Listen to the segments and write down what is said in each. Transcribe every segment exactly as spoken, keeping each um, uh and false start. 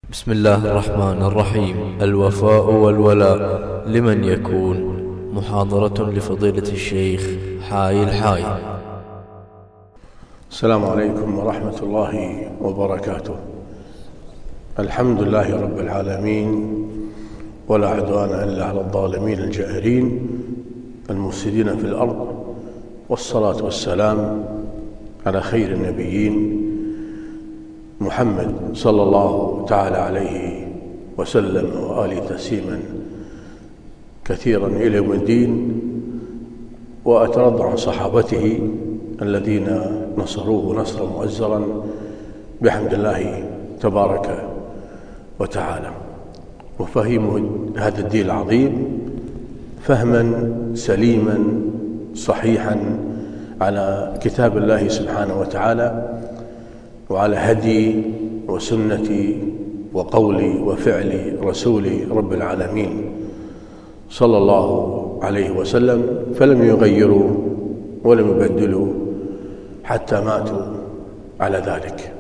بسم الله الرحمن الرحيم. الوفاء والولاء لمن يكون؟ محاضرة لفضيلة الشيخ حاي الحاي. السلام عليكم ورحمة الله وبركاته. الحمد لله رب العالمين، ولا عدوان إلا على الظالمين الجائرين المفسدين في الأرض، والصلاة والسلام على خير النبيين محمد صلى الله تعالى عليه وسلم وآله تسليما كثيرا إلى يوم الدين، وأترضى عن صحابته الذين نصروه نصرا مؤزرا بحمد الله تبارك وتعالى، وفهموا هذا الدين العظيم فهما سليما صحيحا على كتاب الله سبحانه وتعالى، وعلى هدي وسنة وقول وفعل رسول رب العالمين صلى الله عليه وسلم، فلم يغيروا ولم يبدلوا حتى ماتوا على ذلك.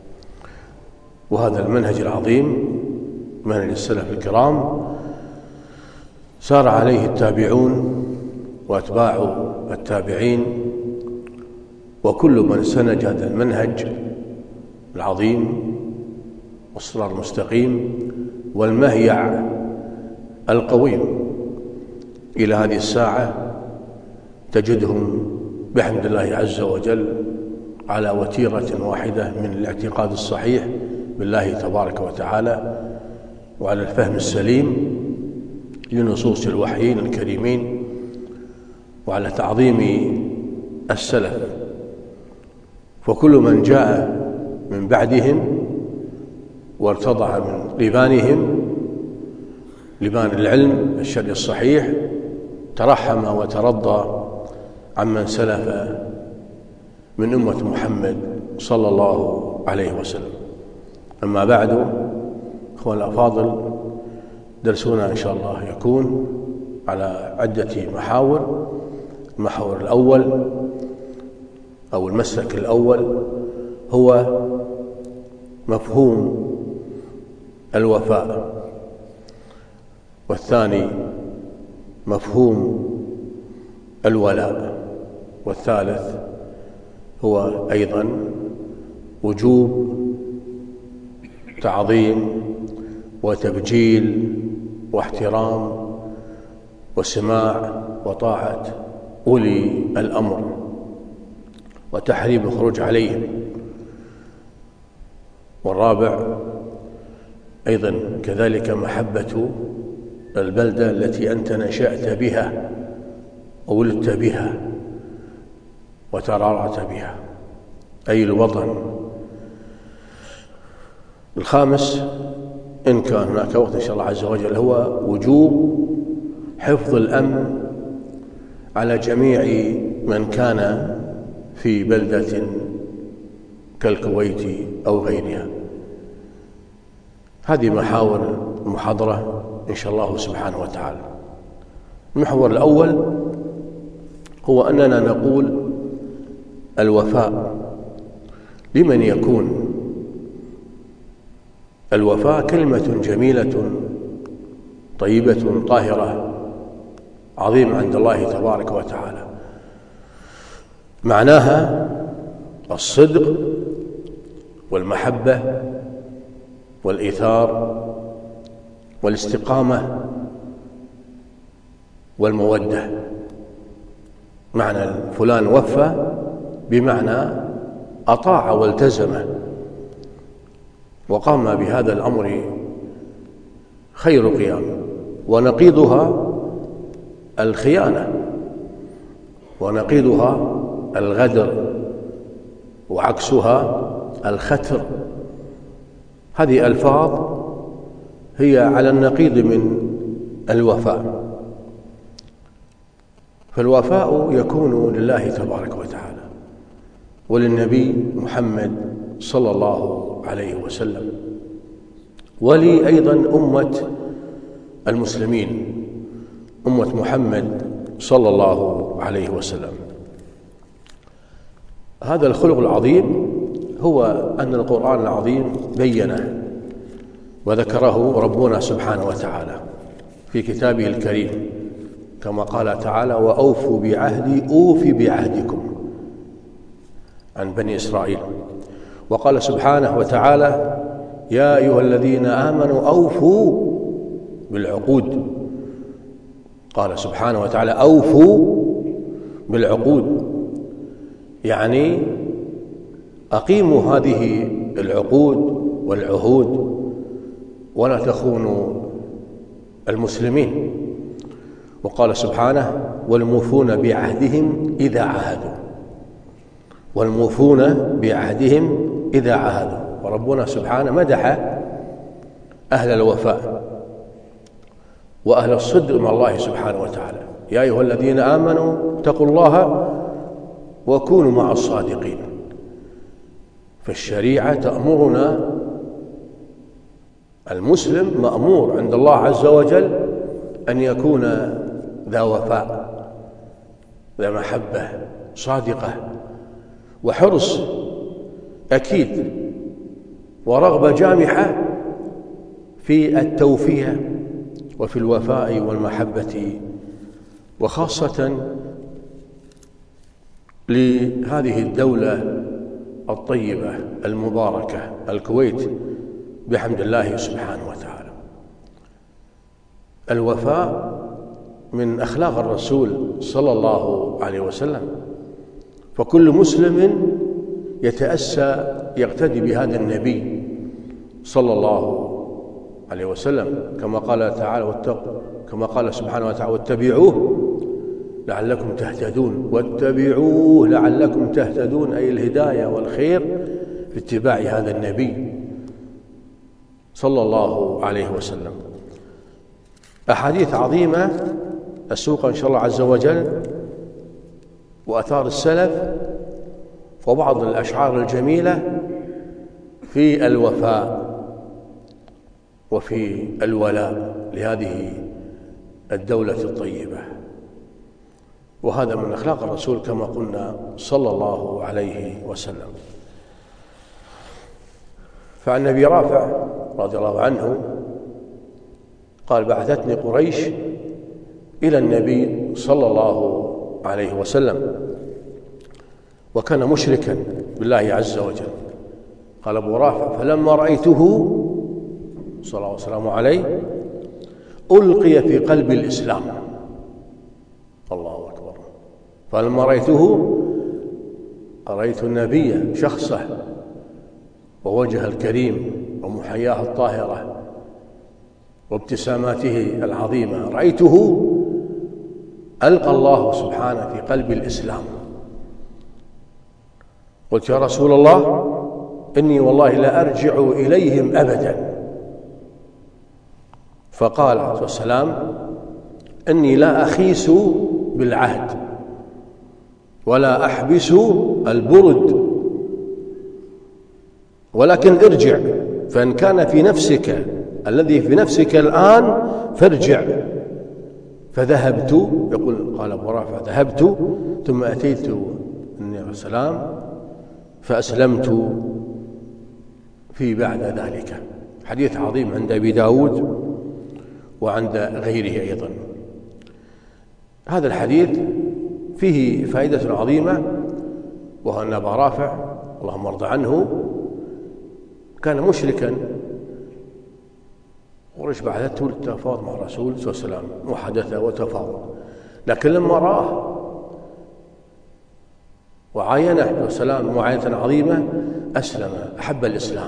وهذا المنهج العظيم، منهج السلف الكرام، سار عليه التابعون وأتباع التابعين، وكل من سنج هذا المنهج العظيم والصراط المستقيم والمهيع القويم إلى هذه الساعة، تجدهم بحمد الله عز وجل على وتيرة واحدة من الاعتقاد الصحيح بالله تبارك وتعالى، وعلى الفهم السليم لنصوص الوحيين الكريمين، وعلى تعظيم السلف. فكل من جاء من بعدهم وارتضع من لبانهم، لبان العلم الشرعي الصحيح، ترحم وترضى عمن سلف من أمة محمد صلى الله عليه وسلم. أما بعد، أخوان الأفاضل، درسنا إن شاء الله يكون على عدة محاور. المحور الأول أو المسلك الأول هو مفهوم الوفاء، والثاني مفهوم الولاء، والثالث هو أيضا وجوب تعظيم وتبجيل واحترام وسماع وطاعة أولي الأمر، وتحريم الخروج عليهم. والرابع أيضا كذلك محبة البلدة التي أنت نشأت بها وولدت بها وترعرعت بها، أي الوطن. الخامس إن كان هناك وقت إن شاء الله عز وجل هو وجوب حفظ الأمن على جميع من كان في بلدة كالكويت أو غيرها. هذه محاور المحاضرة إن شاء الله سبحانه وتعالى. المحور الأول هو أننا نقول الوفاء لمن يكون؟ الوفاء كلمة جميلة طيبة طاهرة عظيمة عند الله تبارك وتعالى، معناها الصدق والمحبة والإيثار والاستقامة والمودة. معنى فلان وفى بمعنى أطاع والتزم وقام بهذا الأمر خير قيام، ونقيضها الخيانة، ونقيضها الغدر، وعكسها الختر. هذه ألفاظ هي على النقيض من الوفاء. فالوفاء يكون لله تبارك وتعالى وللنبي محمد صلى الله عليه وسلم، ولي أيضا أمة المسلمين، أمة محمد صلى الله عليه وسلم. هذا الخلق العظيم هو أن القرآن العظيم بينه وذكره ربنا سبحانه وتعالى في كتابه الكريم كما قال تعالى: وأوفوا بعهدي أوف بعهدكم عن بني إسرائيل. وقال سبحانه وتعالى: يا أيها الذين آمنوا أوفوا بالعقود. قال سبحانه وتعالى: أوفوا بالعقود، يعني أقيموا هذه العقود والعهود ولا تخونوا المسلمين. وقال سبحانه: والموفون بعهدهم إذا عاهدوا، والموفون بعهدهم إذا عاهدوا. وربنا سبحانه مدح أهل الوفاء وأهل الصدق مع الله سبحانه وتعالى: يا أيها الذين آمنوا اتقوا الله وكونوا مع الصادقين. فالشريعة تأمرنا، المسلم مأمور عند الله عز وجل أن يكون ذا وفاء، ذا محبة صادقة وحرص أكيد ورغبة جامحة في التوفية وفي الوفاء والمحبة، وخاصة لهذه الدولة الطيبة المباركة الكويت بحمد الله سبحانه وتعالى. الوفاء من أخلاق الرسول صلى الله عليه وسلم، فكل مسلم يتأسى يقتدي بهذا النبي صلى الله عليه وسلم كما قال تعالى: واتقوا، كما قال سبحانه وتعالى: واتبعوه لعلكم تهتدون. واتبعوه لعلكم تهتدون، أي الهداية والخير في اتباع هذا النبي صلى الله عليه وسلم. أحاديث عظيمة أسوق إن شاء الله عز وجل، وأثار السلف، وبعض الأشعار الجميلة في الوفاء وفي الولاء لهذه الدولة الطيبة. وهذا من أخلاق الرسول كما قلنا صلى الله عليه وسلم. فعن أبي رافع رضي الله عنه قال: بعثتني قريش إلى النبي صلى الله عليه وسلم، وكان مشركا بالله عز وجل. قال أبو رافع: فلما رأيته صلى الله وسلم عليه ألقي في قلب الإسلام. الله أكبر. فلما رأيته رأيت النبي شخصه ووجه الكريم ومحياه الطاهرة وابتساماته العظيمة، رأيته ألقى الله سبحانه في قلب الإسلام. قلت: يا رسول الله، إني والله لا أرجع إليهم أبدا. فقال عليه الصلاة والسلام: إني لا أخيس بالعهد ولا أحبس البرد، ولكن ارجع، فإن كان في نفسك الذي في نفسك الآن فارجع. فذهبت، يقول قال أبو رافع: ذهبت ثم أتيت النبي عليه السلام فأسلمت في بعد ذلك. حديث عظيم عند أبي داود وعند غيره أيضا. هذا الحديث فيه فائدة عظيمة، وهو أن أبا رافع اللهم ارضى عنه كان مشركا. قريش بعثته للتفاوض مع الرسول صلى الله عليه وسلم، محادثة وتفاوض، لكن لما رآه وعاينه عليه السلام معاينة عظيمة أسلم، أحب الإسلام.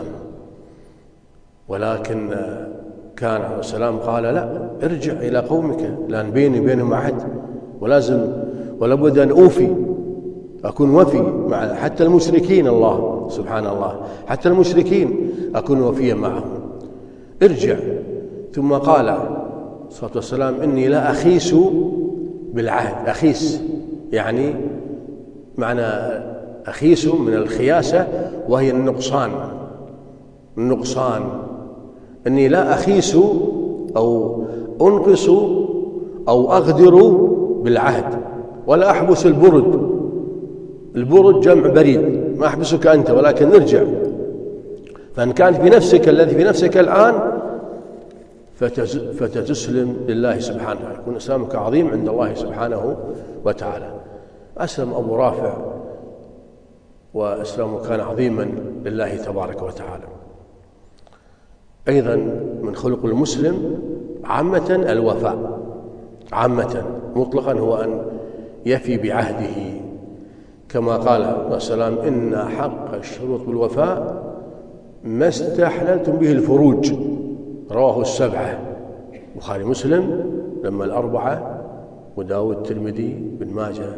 ولكن كان عليه السلام قال: لا، ارجع إلى قومك، لأن بيني بينهم عهد، ولازم ولابد أن أوفي، أكون وفي مع حتى المشركين. الله سبحان الله، حتى المشركين أكون وفيا معهم. ارجع. ثم قال صلى الله عليه وسلم: إني لا أخيس بالعهد. أخيس يعني معنى أخيس من الخياسة، وهي النقصان. النقصان إني لا أخيس أو أنقص أو أغدر بالعهد، ولا أحبس البرد. البرد جمع بريد، ما أحبسك أنت، ولكن ارجع. فإن كان في نفسك الذي في نفسك الآن فتتسلم لله سبحانه، يكون إسلامك عظيم عند الله سبحانه وتعالى. أسلم أبو رافع وإسلامه كان عظيما لله تبارك وتعالى. أيضا من خلق المسلم عامة الوفاء، عامة مطلقا هو أن يفي بعهده، كما قال عليه السلام: إن حق الشروط بالوفاء ما استحللتم به الفروج، رواه السبعة، بخاري مسلم لما الأربعة وداود الترمذي بن ماجه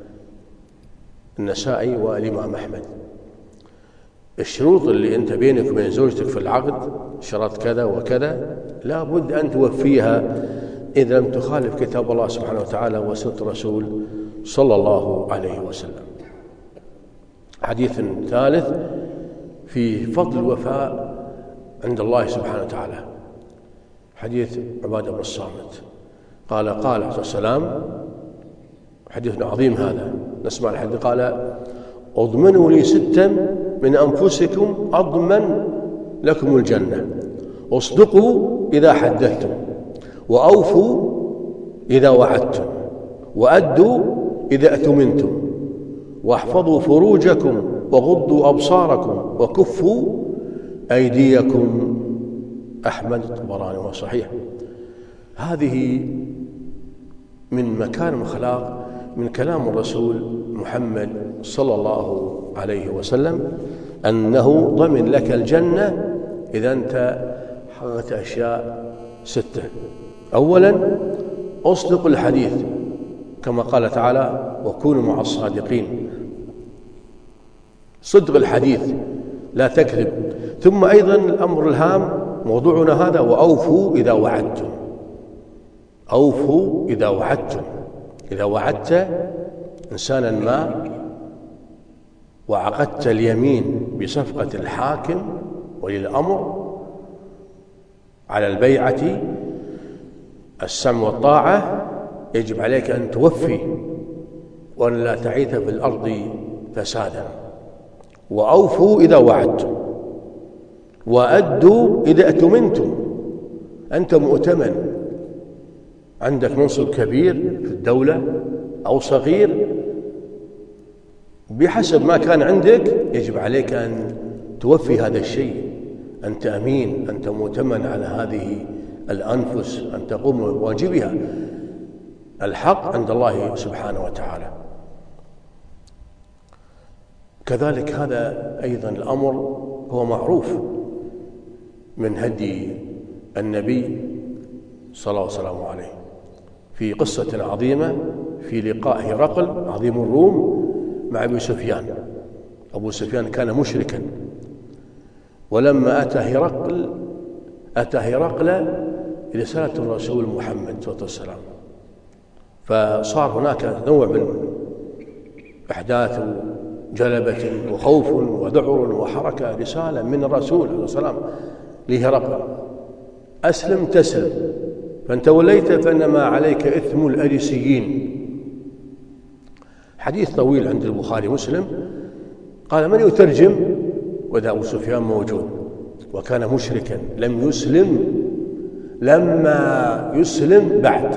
النسائي والإمام أحمد. الشروط اللي أنت بينك وبين زوجتك في العقد، شرط كذا وكذا، لا بد أن توفيها إذا لم تخالف كتاب الله سبحانه وتعالى وسنة الرسول صلى الله عليه وسلم. حديث ثالث في فضل الوفاء عند الله سبحانه وتعالى، حديث عبادة بن الصامت قال قال عليه السلام، حديث عظيم هذا، نسمع الحديث، قال: اضمنوا لي ستا من أنفسكم أضمن لكم الجنة، اصدقوا إذا حدثتم، وأوفوا إذا وعدتم، وأدوا إذا أؤتمنتم، واحفظوا فروجكم، وغضوا أبصاركم، وكفوا أيديكم. أحمد الطبراني وصحيح. هذه من مكارم الأخلاق، من كلام الرسول محمد صلى الله عليه وسلم، أنه ضمن لك الجنة إذا أنت حققت أشياء ستة. أولا أصدق الحديث كما قال تعالى: وكونوا مع الصادقين، صدق الحديث لا تكذب. ثم أيضا الأمر الهام موضوعنا هذا: وأوفوا إذا وعدتم، أوفوا إذا وعدتم. إذا وعدت إنسانا ما وعقدت اليمين بصفقة الحاكم ولي الأمر على البيعة السمع والطاعة، يجب عليك أن توفي وأن لا تعيث في الأرض فسادا. وأوفوا إذا وعدتم، وأدوا إذا أؤتمنتم. أنت مؤتمن، عندك منصب كبير في الدولة أو صغير، بحسب ما كان عندك يجب عليك أن توفي هذا الشيء. أنت أمين، أنت مؤتمن على هذه الأنفس، أن تقوم بواجبها. الحق عند الله سبحانه وتعالى. كذلك هذا أيضا الأمر هو معروف من هدي النبي صلى الله عليه وسلم في قصة عظيمة في لقاء هرقل عظيم الروم مع أبي سفيان. أبو سفيان كان مشركا، ولما أتى هرقل أتى هرقل برسالة الرسول محمد صلى الله عليه وسلم، فصار هناك نوع من أحداث جلبة وخوف وذعر وحركة. رسالة من الرسول عليه الصلاة والسلام لهرقل: أسلم تسلم، فإن توليت فإنما عليك إثم الأريسيين. حديث طويل عند البخاري مسلم. قال: من يترجم؟ وإذا أبو سفيان موجود وكان مشركا لم يسلم، لما يسلم بعد.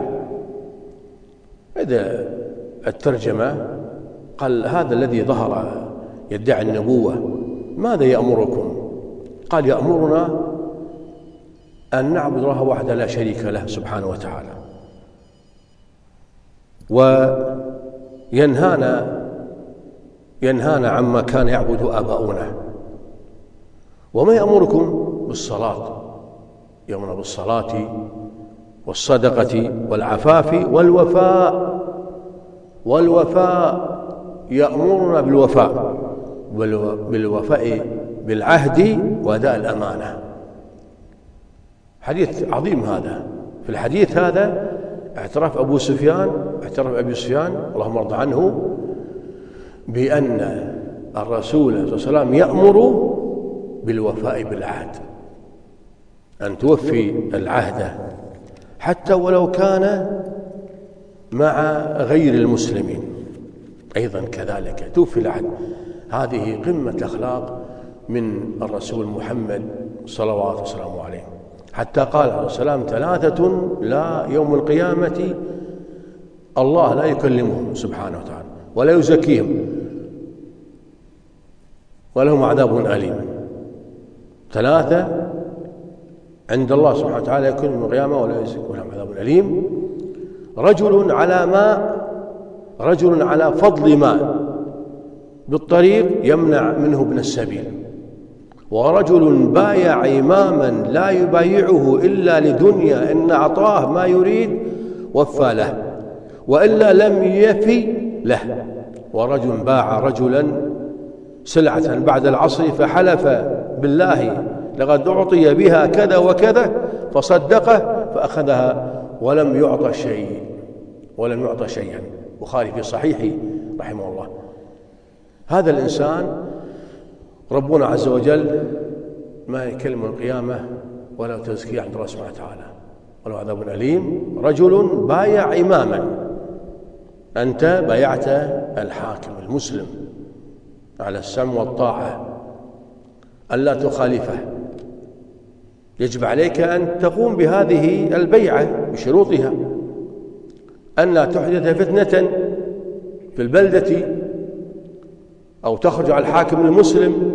إذا الترجمة قال: هذا الذي ظهر يدعي النبوة ماذا يأمركم؟ قال: يأمرنا أن نعبد الله وحده لا شريك له سبحانه وتعالى، وينهانا ينهانا عما كان يعبد آباؤنا. وما يأمركم؟ بالصلاة، يأمرنا بالصلاة والصدقة والعفاف والوفاء. والوفاء يأمرنا بالوفاء، بالوفاء بالعهد وأداء الأمانة. حديث عظيم هذا. في الحديث هذا اعترف أبو سفيان اعترف أبي سفيان اللهم ارض عنه بأن الرسول صلى الله عليه وسلم يأمر بالوفاء بالعهد، أن توفي العهد حتى ولو كان مع غير المسلمين. أيضا كذلك توفي العهد. هذه قمة أخلاق من الرسول محمد صلوات وسلامه عليه. حتى قال عليه السلام: ثلاثة لا يوم القيامة الله لا يكلمهم سبحانه وتعالى ولا يزكيهم ولهم عذاب أليم. ثلاثة عند الله سبحانه وتعالى يكون يوم القيامة ولا يزكيهم ولهم عذاب أليم: رجل على ماء رجل على فضل ماء بالطريق يمنع منه ابن السبيل، ورجل بايع إماما لا يبايعه إلا لدنيا إن أعطاه ما يريد وفى له وإلا لم يفي له، ورجل باع رجلا سلعة بعد العصر فحلف بالله لقد أعطي بها كذا وكذا فصدقه فأخذها ولم يعطى شيء ولم يعطى شيئا. البخاري في صحيحه رحمه الله. هذا الإنسان ربنا عز وجل ما يكلم القيامة ولا تزكية عند الله سبحانه وتعالى ولا عذاب أليم. رجل بايع إماما، أنت بايعت الحاكم المسلم على السمع والطاعة ألا تخالفه، يجب عليك أن تقوم بهذه البيعة بشروطها، أن لا تحدث فتنة في البلدة أو تخرج على الحاكم المسلم،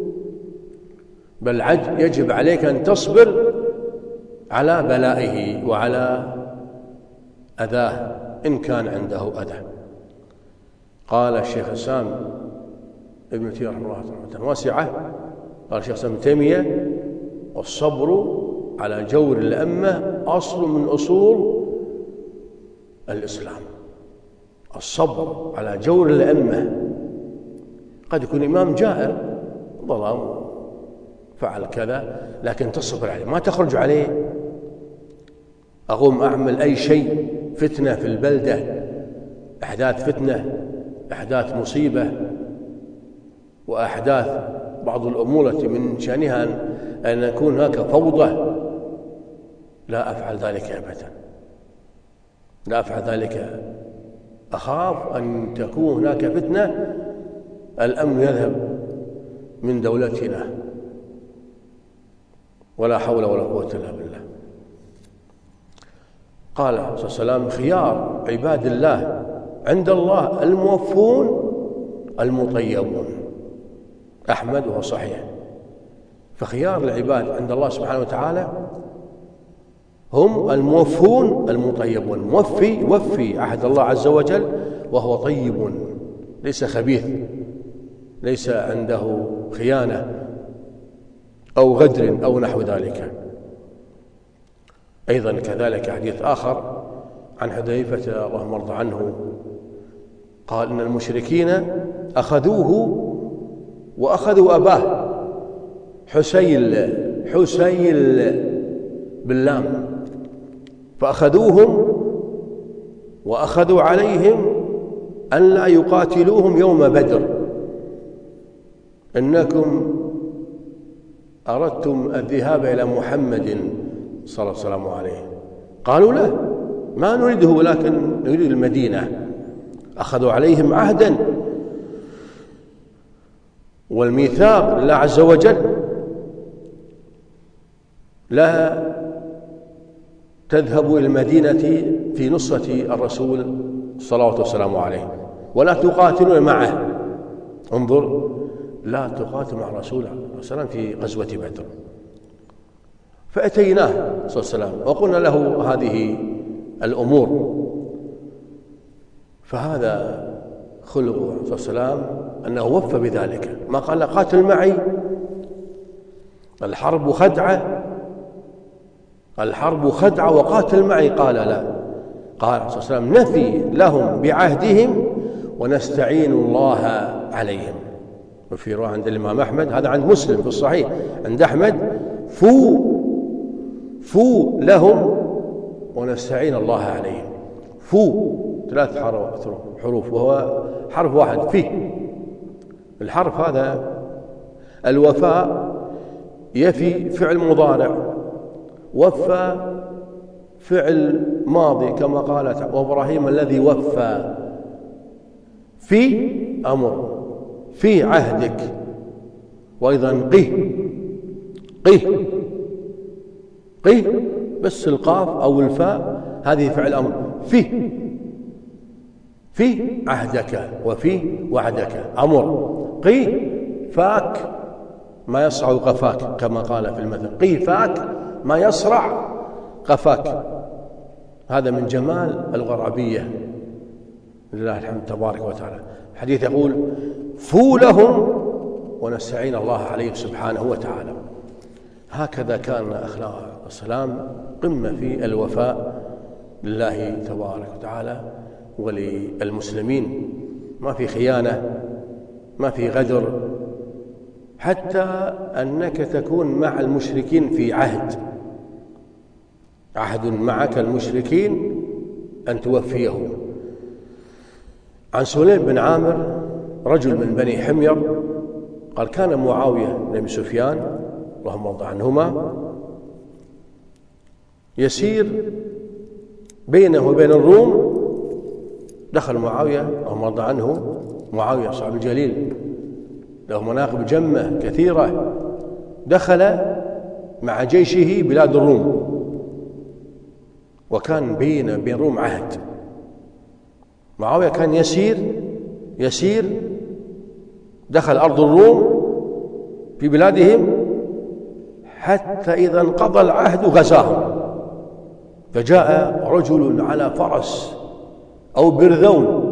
بل يجب عليك أن تصبر على بلائه وعلى أذاه إن كان عنده أذى. قال الشيخ الإسلام ابن تيمية رحمه الله رحمة واسعة، قال الشيخ الإسلام ابن تيمية: والصبر على جور الأمة أصل من أصول الإسلام. الصبر على جور الأمة، قد يكون إمام جائر ظلم فعل كذا لكن تصبر عليه، ما تخرج عليه. أقوم أعمل أي شيء فتنة في البلدة، أحداث فتنة، أحداث مصيبة، وأحداث بعض الأمور التي من شأنها أن يكون هناك فوضى، لا أفعل ذلك أبدا، لا أفعل ذلك. أخاف أن تكون هناك فتنة الأمن يذهب من دولتنا، ولا حول ولا قوة إلا بالله. قال صلى الله عليه وسلم: خيار عباد الله عند الله الموفون المطيبون. أحمد وهو صحيح. فخيار العباد عند الله سبحانه وتعالى هم الموفون المطيبون. موفي وفي عهد الله عز وجل وهو طيب، ليس خبيث، ليس عنده خيانة أو غدر أو نحو ذلك. أيضا كذلك حديث آخر عن حذيفة اللهم ارض عنه قال: إن المشركين أخذوه وأخذوا أباه حسيل حسيل باللام، فأخذوهم وأخذوا عليهم أن لا يقاتلوهم يوم بدر، إنكم أردتم الذهاب إلى محمد صلى الله عليه وسلم عليه. قالوا: لا، ما نريده ولكن نريد المدينة. أخذوا عليهم عهدا والميثاق لله عز وجل: لا تذهبوا إلى المدينة في نصرة الرسول صلى الله عليه وسلم عليه ولا تقاتلون معه. انظر، لا تقاتل مع الرسول صلى الله عليه وسلم في غزوة بدر. فأتيناه صلى الله عليه وسلم وقلنا له هذه الأمور. فهذا خلقه صلى الله عليه وسلم أنه وفى بذلك، ما قال: قاتل معي، الحرب خدعة، الحرب خدعة وقاتل معي. قال: لا. قال صلى الله عليه وسلم: نفي لهم بعهدهم ونستعين الله عليهم. وفي رواية عند الإمام أحمد، هذا عند مسلم في الصحيح، عند أحمد: فو فو لهم ونستعين الله عليهم. فو ثلاث حروف وهو حرف واحد فيه. الحرف هذا الوفاء يفي فعل مضارع، وفى فعل ماضي كما قالت وإبراهيم الذي وفى. في أمر، في عهدك. وأيضا قه قه قي بس القاف أو الفاء هذه فعل أمر. في في عهدك وفي وعدك أمر. قي فاك ما يصرع قفاك كما قال في المثل، قي فاك ما يصرع قفاك. هذا من جمال اللغة العربية لله الحمد تبارك وتعالى. الحديث يقول فو لهم ونستعين الله عليه سبحانه وتعالى. هكذا كان أخلاق السلام قمة في الوفاء لله تبارك وتعالى وللمسلمين، ما في خيانة، ما في غدر، حتى أنك تكون مع المشركين في عهد عهد معك المشركين أن توفيهم. عن سليم بن عامر رجل من بني حمير قال كان معاوية بن أبي سفيان اللهم ارض عنهما يسير بينه وبين الروم. دخل معاوية اللهم ارض عنه، معاوية صاحب الجليل له مناقب جمة كثيرة، دخل مع جيشه بلاد الروم، وكان بين بين الروم عهد. معاوية كان يسير يسير دخل أرض الروم في بلادهم حتى إذا انقضى العهد غزاهم. فجاء رجل على فرس أو برذون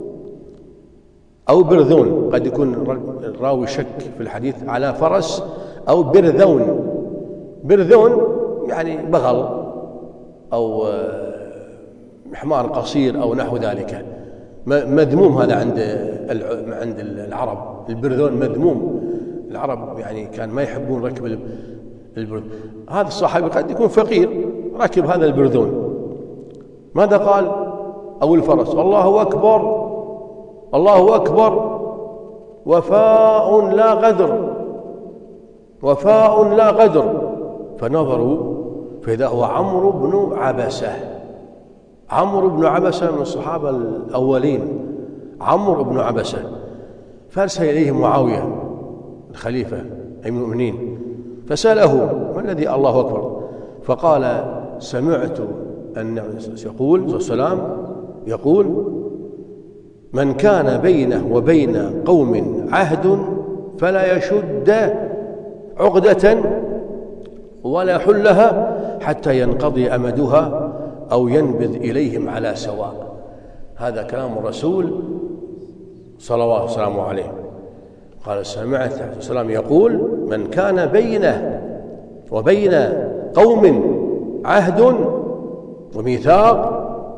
أو برذون، قد يكون الراوي شك في الحديث، على فرس أو برذون. برذون يعني بغل أو حمار قصير أو نحو ذلك، مذموم هذا عند عند العرب. البرذون مذموم، العرب يعني كان ما يحبون ركب البرذون. هذا الصحابي قد يكون فقير ركب هذا البرذون، ماذا قال؟ أو الفرس الله أكبر الله أكبر وفاء لا غدر وفاء لا غدر. فنظروا فإذا هو عمرو بن عبسة. عمرو بن عبسة من الصحابة الأولين، عمرو بن عبسة. فأرسل إليه معاوية الخليفة أي المؤمنين فسأله ما الذي الله أكبر؟ فقال سمعت أن يقول صلى الله عليه وسلم يقول من كان بينه وبين قوم عهد فلا يشد عقدة ولا يحلها حتى ينقضي أمدها أو ينبذ إليهم على سواء. هذا كلام الرسول صلى الله عليه وسلم عليه. قال سمعت صلى الله عليه وسلم يقول من كان بينه وبين قوم عهد وميثاق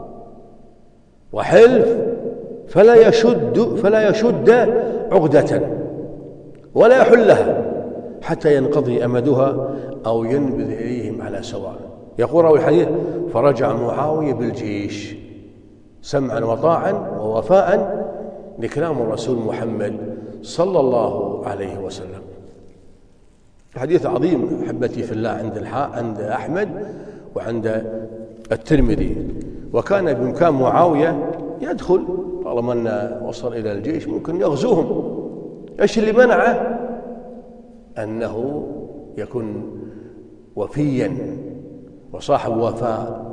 وحلف فلا يشد فلا يشد عقدة ولا يحلها حتى ينقضي أمدها أو ينبذ إليهم على سواء. يقول راوي الحديث فرجع معاوية بالجيش سمعا وطاعا ووفاء لكلام الرسول محمد صلى الله عليه وسلم. حديث عظيم أحبتي في الله عند الحاء عند أحمد وعند الترمذي. وكان بإمكان معاوية يدخل طالما أنه وصل إلى الجيش ممكن يغزوهم. إيش اللي منعه؟ أنه يكون وفيا وصاحب وفاء،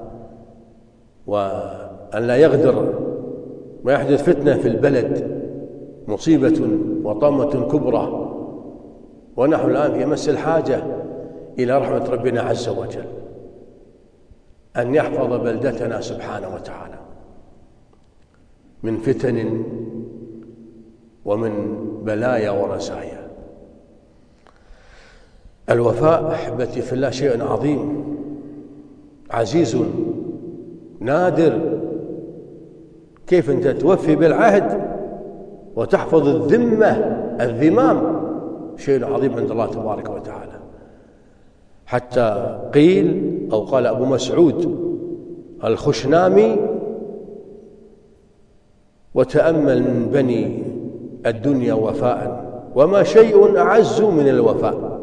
وأن لا يغدر ويحدث فتنة في البلد مصيبة وطامة كبرى. ونحن الآن في مس الحاجة إلى رحمة ربنا عز وجل أن يحفظ بلدتنا سبحانه وتعالى من فتن ومن بلايا ورزايا. الوفاء أحبتي في الله شيء عظيم عزيز نادر. كيف أنت توفي بالعهد وتحفظ الذمة الذمام شيء عظيم عند الله تبارك وتعالى. حتى قيل أو قال أبو مسعود الخشنامي وتأمل من بني الدنيا وفاء وما شيء أعز من الوفاء.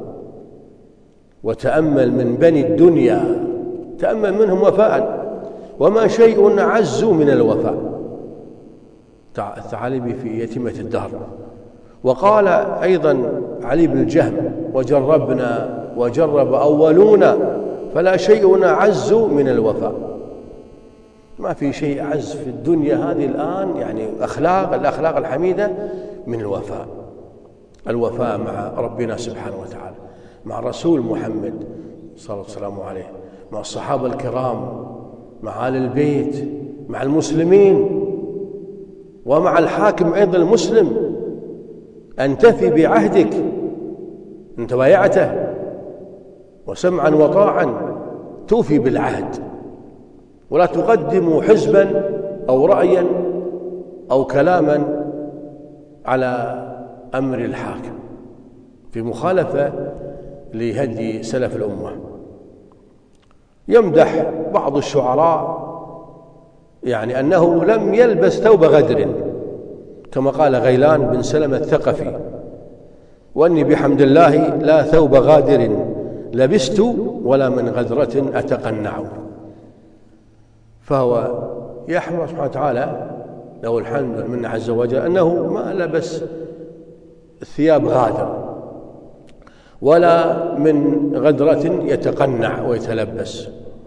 وتأمل من بني الدنيا تأمل منهم وفاء وما شيء أعز من الوفاء. الثعالبي في يتيمة الدهر. وقال أيضا علي بن الجهم وجربنا وجرب أولونا فلا شيء أعز من الوفاء. ما في شيء أعز في الدنيا هذه الآن، يعني أخلاق الأخلاق الحميدة من الوفاء. الوفاء مع ربنا سبحانه وتعالى، مع الرسول محمد صلى الله عليه وسلم عليه، مع الصحابة الكرام، مع آل البيت، مع المسلمين، ومع الحاكم أيضا المسلم. أن تفي بعهدك إن تبايعته، وسمعا وطاعا توفي بالعهد، ولا تقدم حزبا أو رأيا أو كلاما على أمر الحاكم في مخالفة لهدي سلف الأمة. يمدح بعض الشعراء يعني أنه لم يلبس ثوب غدر، كما قال غيلان بن سلمة الثقفي: وأني بحمد الله لا ثوب غادر لبست ولا من غدرة أتقنع. فهو يحمد سبحانه وتعالى له الحمد والمنة عز وجل أنه ما لبس ثياب غادر ولا من غدرة يتقنع ويتلبس.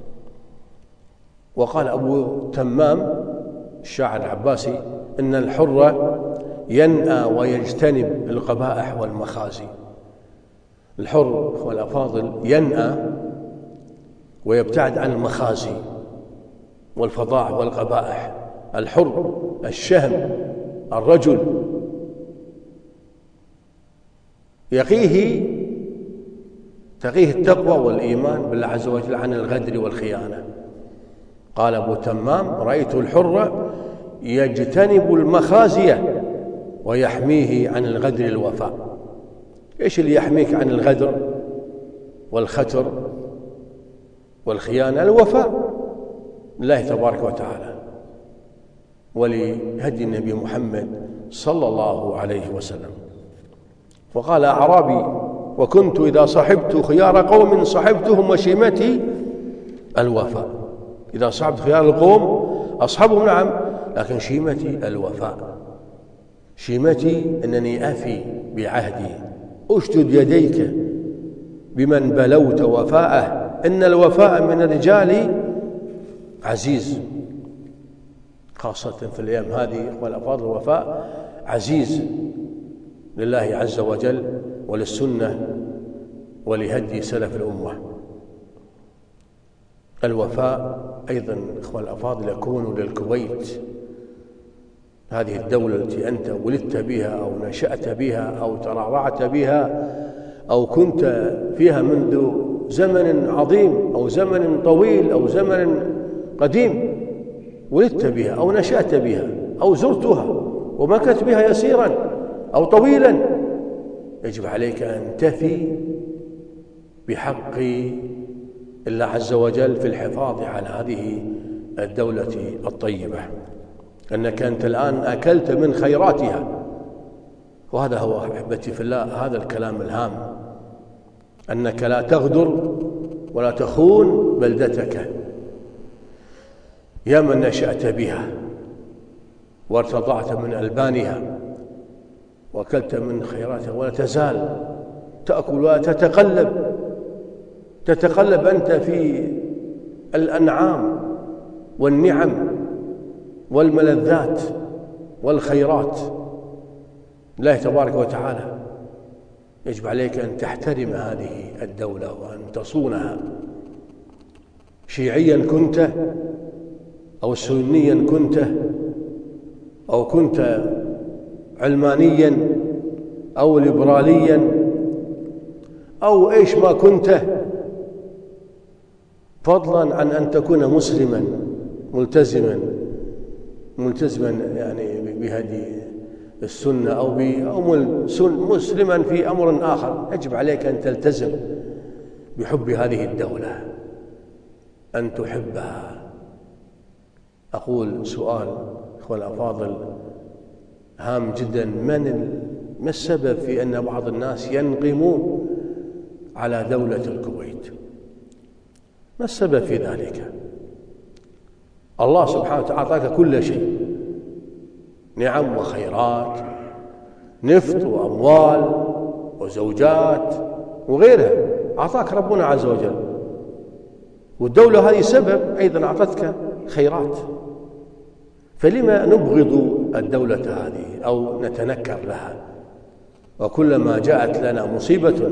وقال أبو تمام الشاعر العباسي: إن الحر ينأى ويجتنب القبائح والمخازي. الحر والأفاضل ينأى ويبتعد عن المخازي والفظاع والقبائح. الحر الشهم الرجل يقيه تقيه التقوى والإيمان بالله عز وجل عن الغدر والخيانة. قال أبو تمام: رأيت الحر يجتنب المخازي ويحميه عن الغدر الوفاء. إيش اللي يحميك عن الغدر والختر والخيانة؟ الوفاء لله تبارك وتعالى ولهدي النبي محمد صلى الله عليه وسلم. وقال أعرابي: وكنت إذا صحبت خيار قوم صحبتهم وشيمتي الوفاء. إذا صحبت خيار القوم أصحبهم نعم، لكن شيمتي الوفاء. شيمتي أنني أفي بعهدي، أشدد يديك بمن بلوت وفاءه، إن الوفاء من الرجال عزيز، خاصة في الأيام هذه والأفاضل. الوفاء عزيز لله عز وجل وللسنة ولهدي سلف الأمة. الوفاء أيضا إخوان الأفاضل يكون للكويت، هذه الدولة التي أنت ولدت بها أو نشأت بها أو ترعرعت بها أو كنت فيها منذ زمن عظيم أو زمن طويل أو زمن قديم، ولدت بها أو نشأت بها أو زرتها ومكثت بها يسيرا أو طويلا. يجب عليك أن تفي بحق الله عز وجل في الحفاظ على هذه الدولة الطيبة، أنك أنت الآن أكلت من خيراتها. وهذا هو أحبتي في الله هذا الكلام الهام، أنك لا تغدر ولا تخون بلدتك يا من نشأت بها وارتضعت من ألبانها وأكلت من خيراتها، ولا تزال تأكل وتتقلب تتقلب أنت في الأنعام والنعم والملذات والخيرات الله تبارك وتعالى. يجب عليك أن تحترم هذه الدولة وأن تصونها، شيعيا كنت أو سنيا كنت أو كنت علمانيا أو ليبراليا أو إيش ما كنت، فضلا عن أن تكون مسلما ملتزما ملتزما يعني بهدي السنة أو أو مسلما في أمر آخر. يجب عليك أن تلتزم بحب هذه الدولة، أن تحبها. أقول سؤال أخوة الأفاضل هام جدا: من ما السبب في أن بعض الناس ينقموا على دولة الكويت؟ ما السبب في ذلك؟ الله سبحانه وتعالى أعطاك كل شيء، نعم وخيرات، نفط وأموال وزوجات وغيرها، أعطاك ربنا عز وجل. والدولة هذه سبب أيضا أعطتك خيرات، فلما نبغض الدولة هذه أو نتنكر لها؟ وكلما جاءت لنا مصيبة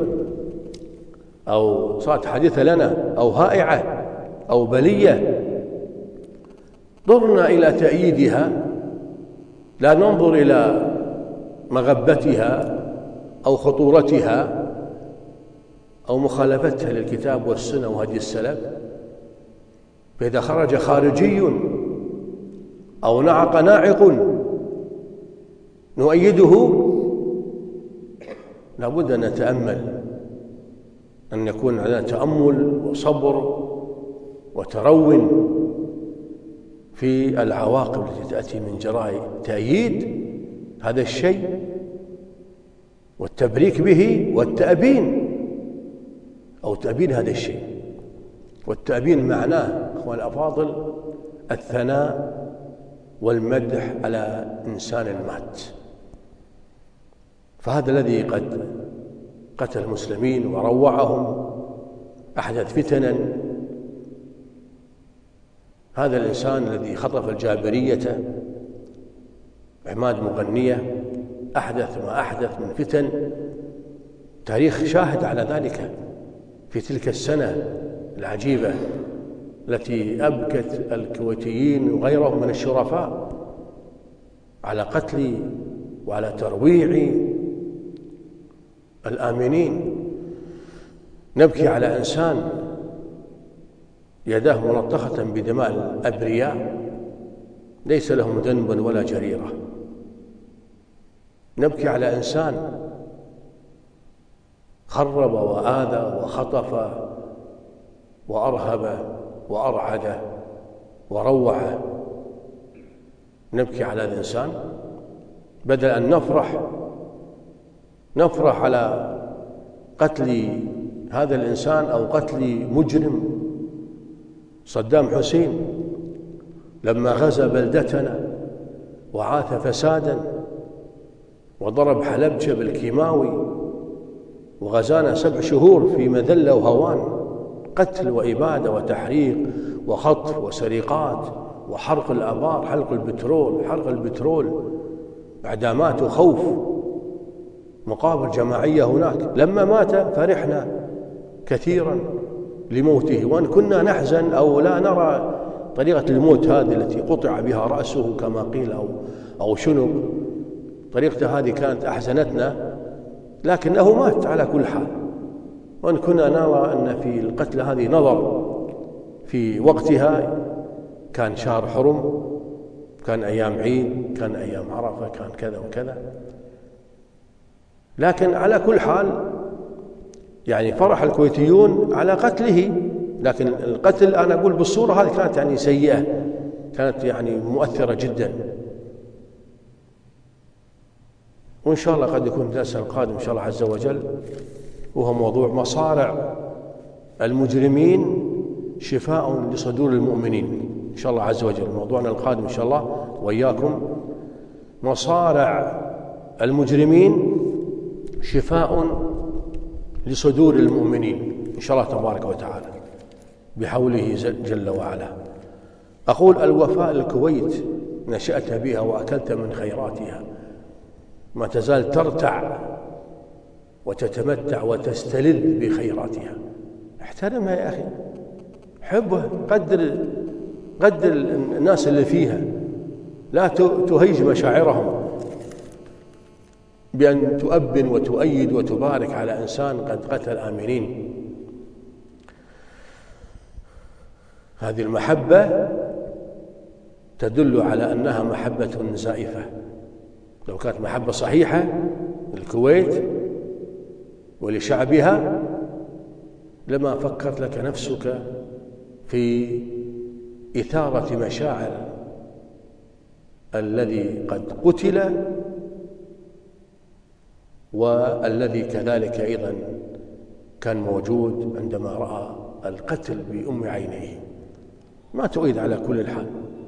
أو صارت حادثة لنا أو هائعة أو بلية ضرنا إلى تأييدها، لا ننظر إلى مغبتها أو خطورتها أو مخالفتها للكتاب والسنة وهدي السلف. فإذا خرج خارجي أو نعق ناعق نؤيده، لابد أن نتأمل، أن يكون علينا تأمل وصبر وترون في العواقب التي تأتي من جراء تأييد هذا الشيء والتبريك به والتأبين أو تأبين هذا الشيء. والتأبين معناه أخوان الأفاضل الثناء والمدح على إنسان مات، فهذا الذي قد قتل المسلمين وروعهم، أحدث فتنا، هذا الإنسان الذي خطف الجابرية عماد مغنية أحدث ما أحدث من فتن، تاريخ شاهد على ذلك في تلك السنة العجيبة التي أبكت الكويتيين وغيرهم من الشرفاء على قتل وعلى ترويع الآمنين. نبكي على إنسان يداه ملطخة بدماء الأبرياء ليس لهم ذنب ولا جريرة. نبكي على إنسان خرب وآذى وخطف وأرهب وأرعد وروع. نبكي على هذا الإنسان بدل أن نفرح نفرح على قتل هذا الإنسان أو قتل مجرم. صدام حسين لما غزا بلدتنا وعاث فسادا وضرب حلبجة بالكيماوي وغزانا سبع شهور في مذلة وهوان، قتل وإبادة وتحريق وخطف وسرقات وحرق الآبار، حرق البترول حرق البترول إعدامات وخوف، مقابر جماعية هناك. لما مات فرحنا كثيرا لموته، وأن كنا نحزن أو لا نرى طريقة الموت هذه التي قطع بها رأسه كما قيل أو أو شنق، طريقته هذه كانت أحزنتنا، لكنه مات على كل حال. وأن كنا نرى أن في القتل هذه نظر في وقتها، كان شهر حرم، كان أيام عيد، كان أيام عرفة، كان كذا وكذا. لكن على كل حال يعني فرح الكويتيون على قتله، لكن القتل أنا أقول بالصورة هذه كانت يعني سيئة، كانت يعني مؤثرة جدا. وإن شاء الله قد يكون الدرس القادم إن شاء الله عز وجل وهو موضوع مصارع المجرمين شفاء لصدور المؤمنين. إن شاء الله عز وجل موضوعنا القادم إن شاء الله وإياكم مصارع المجرمين شفاء لصدور المؤمنين إن شاء الله تبارك وتعالى بحوله جل وعلا. أقول الوفاء الكويت نشأت بها وأكلت من خيراتها، ما تزال ترتع وتتمتع وتستلذ بخيراتها. احترمها يا أخي، حبها، قدر قدر الناس اللي فيها، لا تهيج مشاعرهم بأن تؤبن وتؤيد وتبارك على إنسان قد قتل آمنين. هذه المحبة تدل على أنها محبة زائفة. لو كانت محبة صحيحة للكويت ولشعبها لما فكرت لك نفسك في إثارة مشاعر الذي قد قتل والذي كذلك أيضا كان موجود عندما رأى القتل بأم عينيه. ما تؤيد على كل الحال،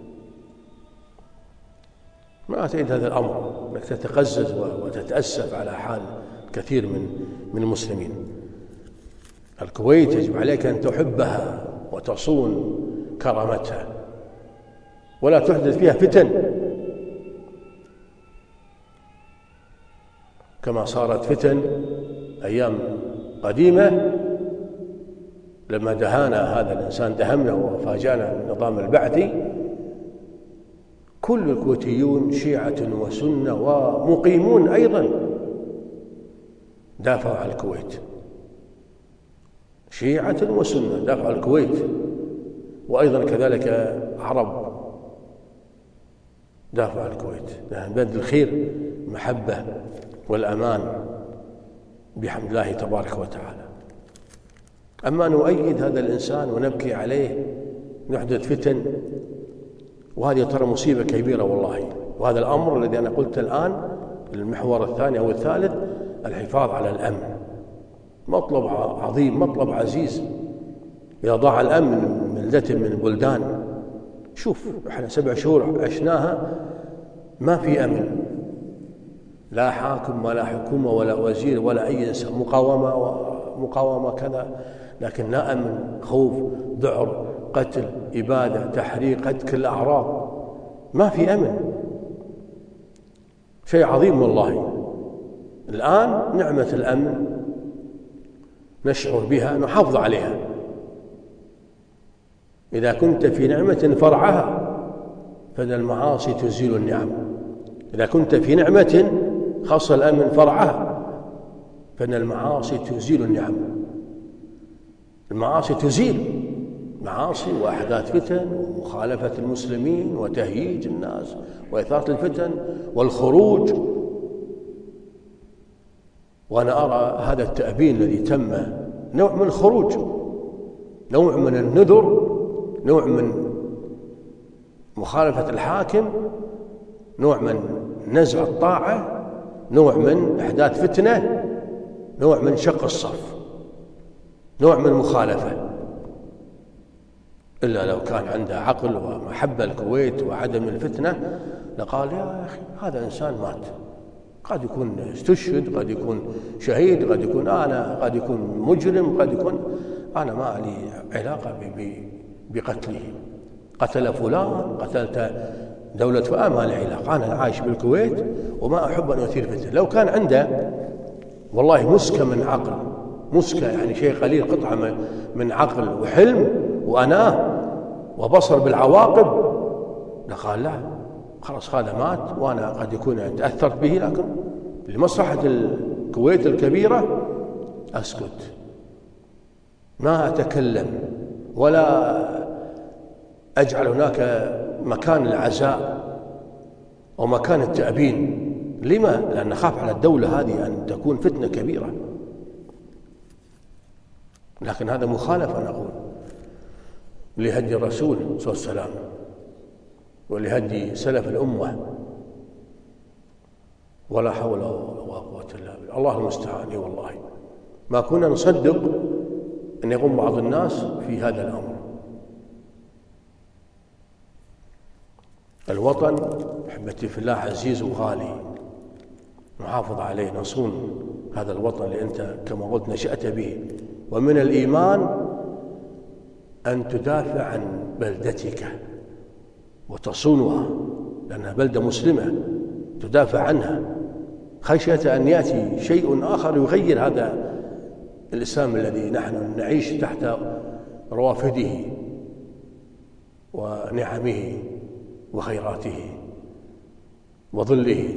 ما تؤيد هذا الأمر، أنك تتقزز وتتأسف على حال كثير من من المسلمين. الكويت يجب عليك أن تحبها وتصون كرامتها ولا تحدث فيها فتن كما صارت فتن أيام قديمة لما دهانا هذا الإنسان دهمنا وفاجأنا بالنظام البعثي. كل الكويتيون شيعة وسنة ومقيمون أيضا دافعوا عن الكويت، شيعة وسنة دافعوا عن الكويت، وأيضا كذلك عرب دافعوا عن الكويت، لأن بلد الخير محبة والأمان بحمد الله تبارك وتعالى. أما نؤيد هذا الإنسان ونبكي عليه نحدث فتن، وهذه ترى مصيبة كبيرة والله. وهذا الأمر الذي أنا قلت الآن المحور الثاني أو الثالث الحفاظ على الأمن، مطلب عظيم مطلب عزيز. إذا ضاع الأمن من بلدة من البلدان، شوف احنا سبع شهور عشناها ما في أمن، لا حاكم ولا حكومة ولا وزير ولا أي إنسان، مقاومة ومقاومة كذا، لكن لا أمن، خوف، ذعر، قتل، إبادة، تحريق، هتك الأعراض، ما في أمن. شيء عظيم والله. الآن نعمة الأمن نشعر بها، نحافظ عليها. إذا كنت في نعمة فرعها فإن المعاصي تزيل النعم. إذا كنت في نعمة خاصة الأمن فرعها فإن المعاصي تزيل النعم. المعاصي تزيل معاصي وأحداث فتن ومخالفة المسلمين وتهييج الناس وإثارة الفتن والخروج. وأنا أرى هذا التأبين الذي تم نوع من الخروج، نوع من النذر، نوع من مخالفة الحاكم، نوع من نزع الطاعة، نوع من إحداث فتنة، نوع من شق الصف، نوع من مخالفة. إلا لو كان عنده عقل ومحبة الكويت وعدم الفتنة لقال يا أخي هذا إنسان مات، قد يكون استشهد، قد يكون شهيد، قد يكون أنا، قد يكون مجرم، قد يكون أنا ما لي علاقة بقتله. قتل فلان، قتلت دولة فلان، ما لي علاقة، أنا عايش بالكويت وما أحب أن أثير فتنة. لو كان عنده والله مسكة من عقل، مسكة يعني شيء قليل، قطعة من عقل وحلم وأناه وبصر بالعواقب، لقال لا خلاص هذا مات وأنا قد يكون تأثرت به، لكن لمصلحة الكويت الكبيرة أسكت، ما أتكلم ولا أجعل هناك مكان العزاء أو مكان التأبين. لما؟ لأن نخاف على الدولة هذه أن تكون فتنة كبيرة. لكن هذا مخالفة نقول لهدي الرسول صلى الله عليه وسلم ولهدي سلف الأمة، ولا حول ولا قوة إلا بالله. الله المستعان. والله ما كنا نصدق أن يقوم بعض الناس في هذا الأمر. الوطن أحبتي في الله عزيز وغالي، نحافظ عليه، نصون هذا الوطن اللي أنت كما قلت نشأت به. ومن الإيمان أن تدافع عن بلدتك وتصونها، لأنها بلدة مسلمة تدافع عنها، خشية أن يأتي شيء آخر يغير هذا الإسلام الذي نحن نعيش تحت روافده ونعمه وخيراته وظله.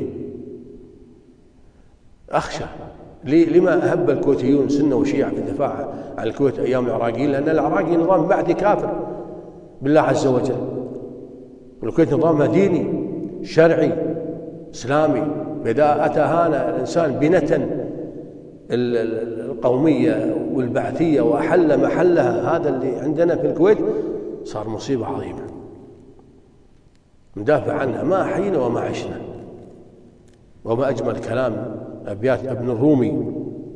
أخشى لما هب الكويتيون سنة وشيعة في الدفاع عن الكويت أيام العراقيين، لأن العراقي نظام بعثي كافر بالله عز وجل، والكويت نظامها ديني شرعي إسلامي. إذا أتى هنا الإنسان بنة القومية والبعثية وأحل محلها هذا اللي عندنا في الكويت، صار مصيبة عظيمة. ندافع عنها ما حينا وما عشنا. وما أجمل كلام أبيات ابن الرومي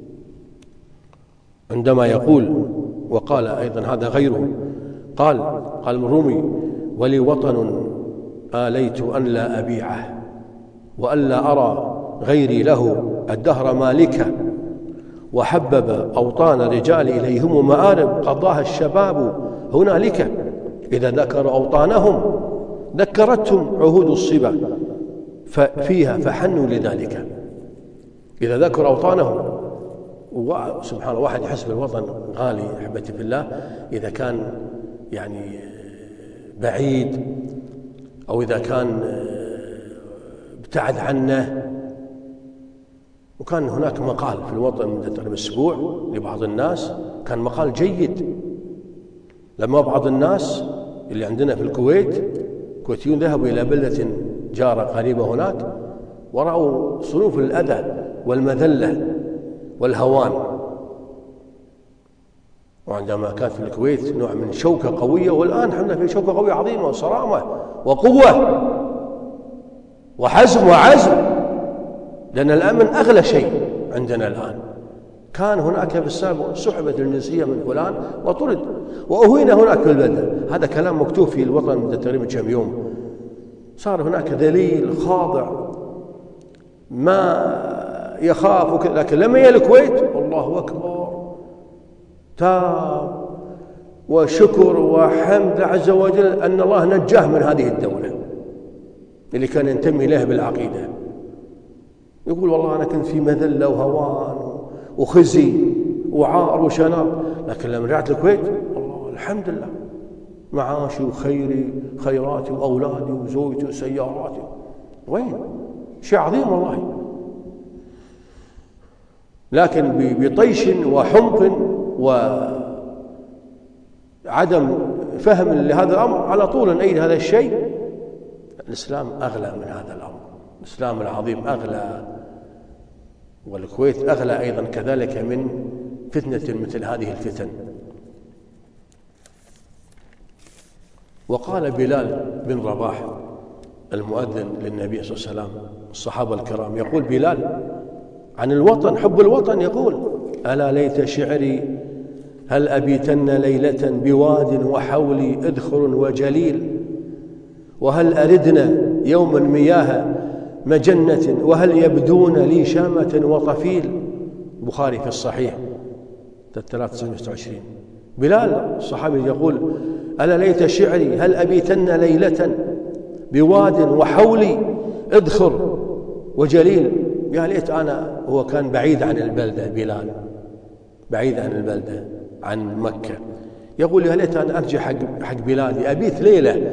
عندما يقول، وقال أيضا هذا غيره، قال قال ابن الرومي: ولي وطن آليت أن لا أبيعه، وألا أرى غيري له الدهر مالكا، وحبب أوطان الرجال إليهم مآرب قضاها الشباب هنالك إذا ذكروا أوطانهم ذكرتهم عهود الصبا فيها فحنوا لذلك. إذا ذكروا أوطانهم، وسبحان الله واحد يحس بالوطن غالي أحبتي في الله إذا كان يعني بعيد أو إذا كان ابتعد عنه. وكان هناك مقال في الوطن من تقريبا أسبوع لبعض الناس، كان مقال جيد لما بعض الناس اللي عندنا في الكويت كويتيون ذهبوا إلى بلدة جارة قريبة هناك ورأوا صنوف الأذى والمذلة والهوان. وعندما كانت في الكويت نوع من شوكة قوية، والآن الحمد لله في شوكة قوية عظيمة وصرامة وقوة وحزم وعزم، لأن الأمن أغلى شيء عندنا الآن. كان هناك في السابق سحبت الجنسية من فلان وطرد وأهين هناك في البلدة. هذا كلام مكتوب في الوطن من تقريبا كم يوم. صار هناك ذليل خاضع ما يخاف وكذا. لكن لما يجي الكويت الله أكبر، تاب وشكر وحمد عز وجل أن الله نجاه من هذه الدولة اللي كان ينتمي له بالعقيدة. يقول والله أنا كنت في مذلة وهوان وخزي وعار وشنار، لكن لما رجعت الكويت والله الحمد لله معاشي وخيري خيراتي وأولادي وزوجتي وسياراتي. وين شيء عظيم والله. لكن بطيش وحمق وعدم فهم لهذا الأمر على طول نأيد هذا الشيء. الإسلام أغلى من هذا الأمر، الإسلام العظيم أغلى، والكويت أغلى أيضا كذلك من فتنة مثل هذه الفتن. وقال بلال بن رباح المؤذن للنبي صلى الله عليه وسلم الصحابة الكرام، يقول بلال عن الوطن حب الوطن، يقول ألا ليت شعري هل أبيتن ليلة بواد وحولي إذخر وجليل، وهل أردنا يوما مياه مجنة وهل يبدون لي شامة وطفيل. بخاري في الصحيح ثلاثة وعشرين. بلال الصحابي يقول ألا ليت شعري هل أبيتن ليلة بواد وحولي إذخر وجليل. يا ليت أنا، هو كان بعيد عن البلدة بلال، بعيد عن البلدة عن مكة، يقول يا ليت أنا أرجع حق, حق بلادي أبيت ليلة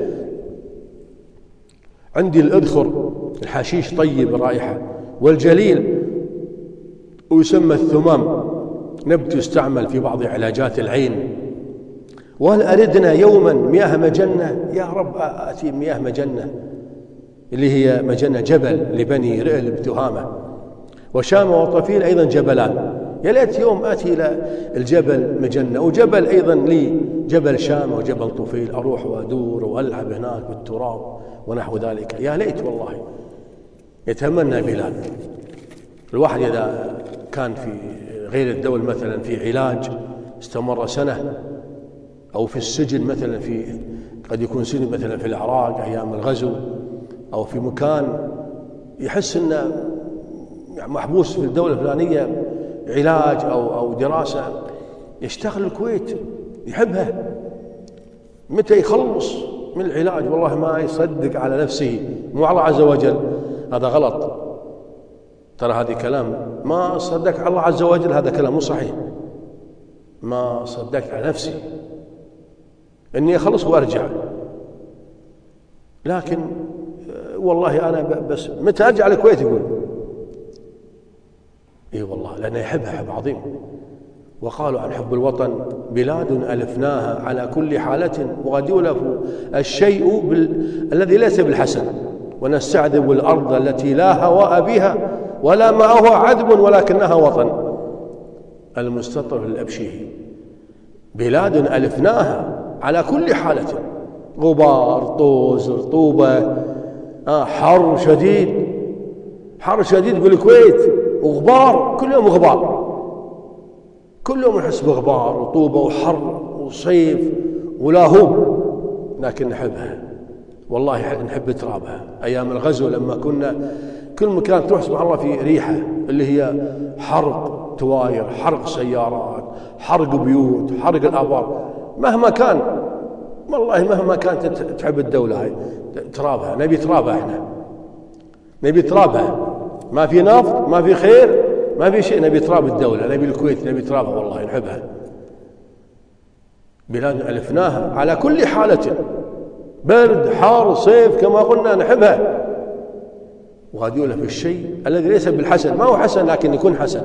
عندي الإذخر الحشيش طيب رائحة، والجليل ويسمى الثمام نبت يستعمل في بعض علاجات العين. وهل أردنا يوما مياه مجنة، يا رب أتي مياه مجنة اللي هي مجنة جبل لبني رئل بتهامة، وشام وطفيل أيضا جبلان. يا ليت يوم آتي إلى الجبل مجنة، وجبل أيضا لي جبل شام وجبل طفيل، أروح وأدور وألعب هناك بالتراب ونحو ذلك. يا ليت والله. يتمنى بلال. الواحد إذا كان في غير الدول مثلا في علاج استمر سنة، أو في السجن مثلا، في قد يكون سجن مثلا في العراق أيام الغزو، أو في مكان يحس أنه محبوس في الدولة الفلانية علاج أو أو دراسة، يشتغل الكويت يحبها. متى يخلص من العلاج والله ما يصدق على نفسه، مو على الله عز وجل، هذا غلط. ترى هذه كلام ما صدقت على الله عز وجل، هذا كلام مو صحيح. ما صدقت على نفسي إني أخلص وأرجع، لكن والله أنا بس متى أرجع الكويت يقول إيه والله، لأنه يحبها حب عظيم. وقالوا عن حب الوطن بلاد ألفناها على كل حالة وقد يؤلف الشيء بال... الذي ليس بالحسن، ونستعذب الأرض التي لا هواء بها ولا ماءها عذب ولكنها وطن المستطر الأبشيه. بلاد ألفناها على كل حالة، غبار طوز رطوبة آه حر شديد، حر شديد بالكويت وغبار كل يوم، غبار كل يوم نحس بغبار رطوبة وحر وصيف ولاهوب، لكن نحبها والله، نحب ترابها. أيام الغزو لما كنا كل مكان تروح سبحان الله في ريحة اللي هي حرق تواير، حرق سيارات، حرق بيوت، حرق الآبار، مهما كان، والله مهما كانت تحب الدولة هاي ترابها، نبي ترابها، احنا نبي ترابها، ما في نفط، ما في خير، ما في شيء، نبي تراب الدولة، نبي الكويت، نبي ترابها، والله نحبها. بلاد ألفناها على كل حالة، برد حار صيف كما قلنا نحبها. وهذه في الشيء الذي ليس بالحسن، ما هو حسن لكن يكون حسن.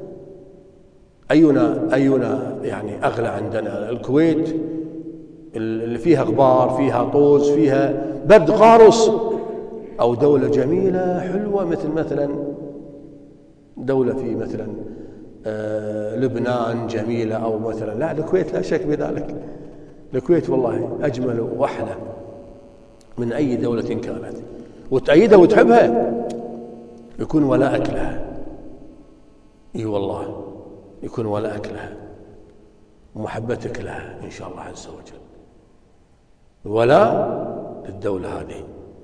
أينا أينا يعني أغلى عندنا؟ الكويت اللي فيها غبار، فيها طوز، فيها برد قارص، أو دولة جميلة حلوة مثل مثلا دولة في مثلا آه لبنان جميلة، أو مثلا لا، الكويت لا شك بذلك. الكويت والله أجمل وأحلى من أي دولة كانت، وتأيدها وتحبها يكون ولاءك لها. اي والله يكون ولاءك لها ومحبتك لها إن شاء الله عز وجل، ولاء للدولة هذه.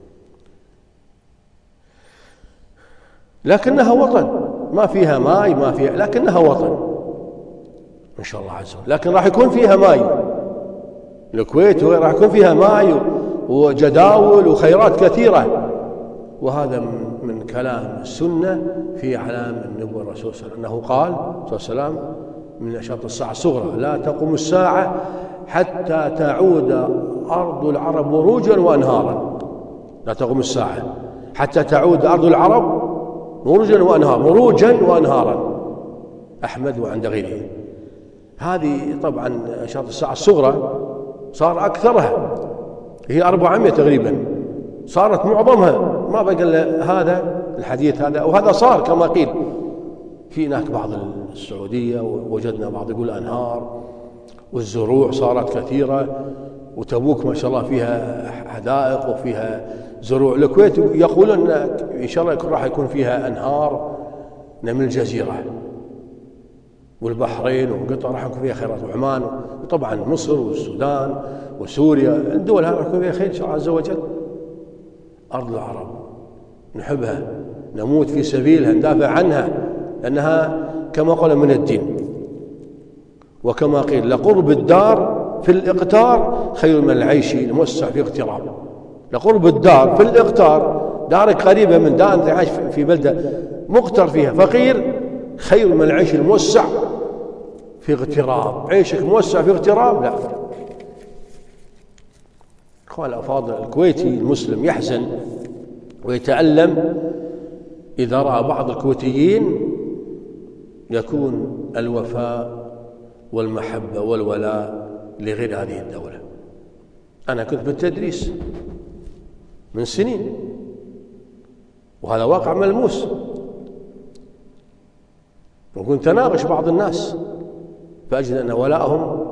لكنها وطن، ما فيها ماي، ما فيها، لكنها وطن إن شاء الله عز وجل. لكن راح يكون فيها ماي، الكويت راح يكون فيها ماي وجداول وخيرات كثيرة. وهذا من كلام السنة في أعلام النبوة الرسول صلى الله عليه وسلم، أنه قال صلى الله عليه وسلم من أشراط الساعة الصغرى: لا تقوم الساعة حتى تعود أرض العرب مروجا وأنهارا. لا تقوم الساعة حتى تعود أرض العرب مروجا وأنهارا، مروجا وأنهارا، أحمد وعند غيره. هذه طبعا أشراط الساعة الصغرى صار أكثرها، هي أربعمائة تقريبا، صارت معظمها، ما بقى إلا هذا الحديث هذا، وهذا صار كما قيل. في هناك بعض السعودية وجدنا بعض يقول أنهار، والزروع صارت كثيرة، وتبوك ما شاء الله فيها حدائق وفيها زروع. الكويت يقولون إن شاء الله راح يكون فيها أنهار من الجزيرة والبحرين وقطر، راح يكون فيها خيرات، وعمان، وطبعا مصر والسودان وسوريا، الدول هذه راح يكون فيها خير إن شاء الله عز وجل. أرض العرب نحبها، نموت في سبيلها، ندافع عنها، لأنها كما قال من الدين. وكما قيل: لقرب الدار في الإقتار خير من العيش الموسع في اغتراب. لقرب الدار في الإقتار، دارك قريبة من دار، أنت عايش في بلدة مقتر فيها فقير، خير من العيش الموسع في اغتراب. عيشك موسع في اغتراب؟ لا. أخوان الأفاضل، الكويتي المسلم يحزن ويتألم إذا رأى بعض الكويتيين يكون الوفاء والمحبة والولاء لغير هذه الدولة. أنا كنت بالتدريس من سنين، وهذا واقع ملموس، وكنت أناقش بعض الناس فأجد أن ولاءهم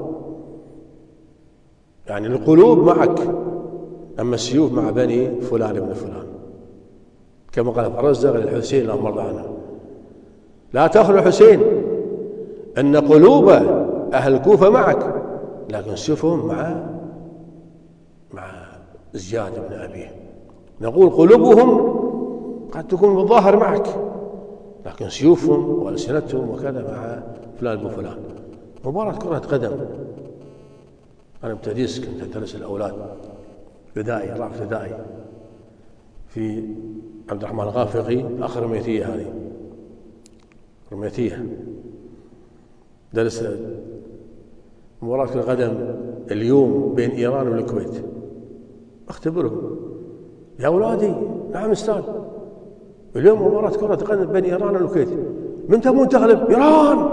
يعني القلوب معك، أما السيوف مع بني فلان ابن فلان، كما قال فرزدق للحسين اللهم ارض عنه: لا تخلو الحسين أن قلوب أهل الكوفة معك، لكن سيوفهم مع مع زياد بن أبيه. نقول قلوبهم قد تكون بالظاهر معك، لكن سيوفهم وألسنتهم وكذا مع فلان ابن فلان. مباراة كرة قدم، أنا بتدريس كنت أدرس الأولاد ابتدائي، رابع ابتدائي، في عبد الرحمن الغافقي، أخ رميتية، هذه رميتية، درس مباراة كرة قدم اليوم بين إيران والكويت. أختبرهم: يا أولادي، نعم أستاذ، اليوم مباراة كرة قدم بين إيران والكويت، من تبون تغلب؟ إيران.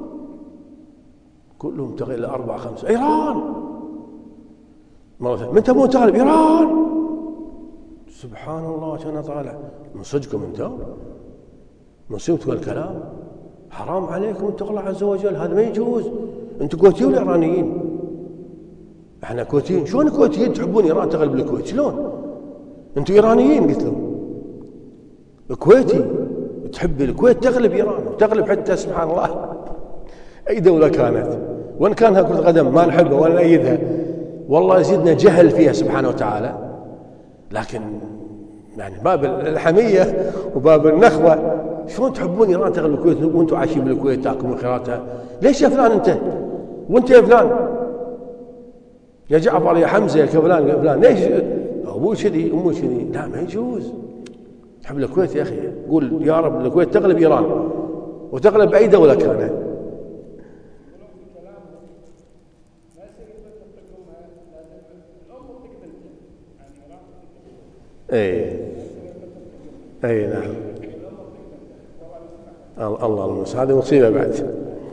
كلهم تغلب أربعة خمسة، إيران. مرة من تبون تغلب؟ إيران. سبحان الله، كان طالع من صدقكم انتم، من صدقكم الكلام، حرام عليكم اتقوا الله عز وجل، هذا ما يجوز. انتم كويتيين ولا ايرانيين؟ احنا كويتيين. شلون كويتيين تحبون ايران تغلب الكويت؟ شلون انتم ايرانيين؟ قلت لهم كويتي تحب الكويت تغلب ايران، وتغلب حتى سبحان الله اي دوله كانت، وان كانها كره قدم ما نحبها ولا نأيدها، والله يزيدنا جهل فيها سبحانه وتعالى. لكن يعني باب الحميه وباب النخوه، شلون تحبون ايران تغلب الكويت وانتم عايشين بالكويت تاكلون خيراتها؟ ليش يا فلان انت؟ وانت يا فلان؟ يا جعفر يا حمزة يا فلان يا فلان، ليش أبوي كذي أمي كذي؟ لا ما يجوز. تحب الكويت يا أخي، قول يا رب الكويت تغلب إيران وتغلب أي دولة كانت. اي اي نعم. الله المستعان، هذه مصيبة بعد.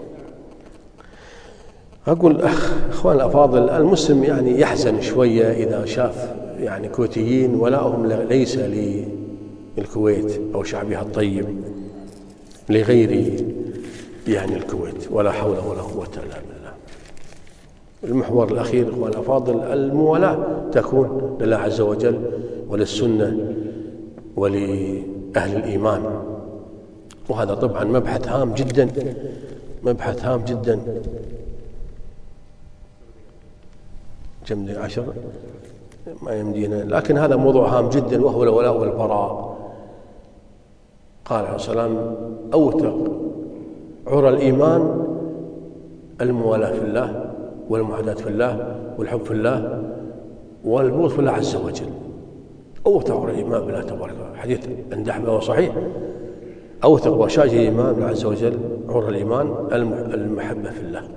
أقول أخوان الأفاضل، المسلم يعني يحزن شوية إذا شاف يعني كويتيين ولاؤهم ليس للكويت أو شعبها الطيب لغير يعني الكويت، ولا حول ولا قوة إلا بالله. المحور الأخير أخوان الأفاضل، الموالاة تكون لله عز وجل وللسنة ولأهل الإيمان، وهذا طبعا مبحث هام جدا، مبحث هام جدا. كم عشر ما يمدينا، لكن هذا موضوع هام جدا، وهو الولاء والبراء. قال عليه الصلاة والسلام: أوثق عرى الإيمان الموالاة في الله والمعاداة في الله والحب في الله والبغض في الله عز وجل. أوثق عرى الإيمان بالله تبارك وتعالى، حديث عند أحمد وصحيح: أوثق وشاج الإيمان بالله عز وجل عرى الإيمان المحبة في الله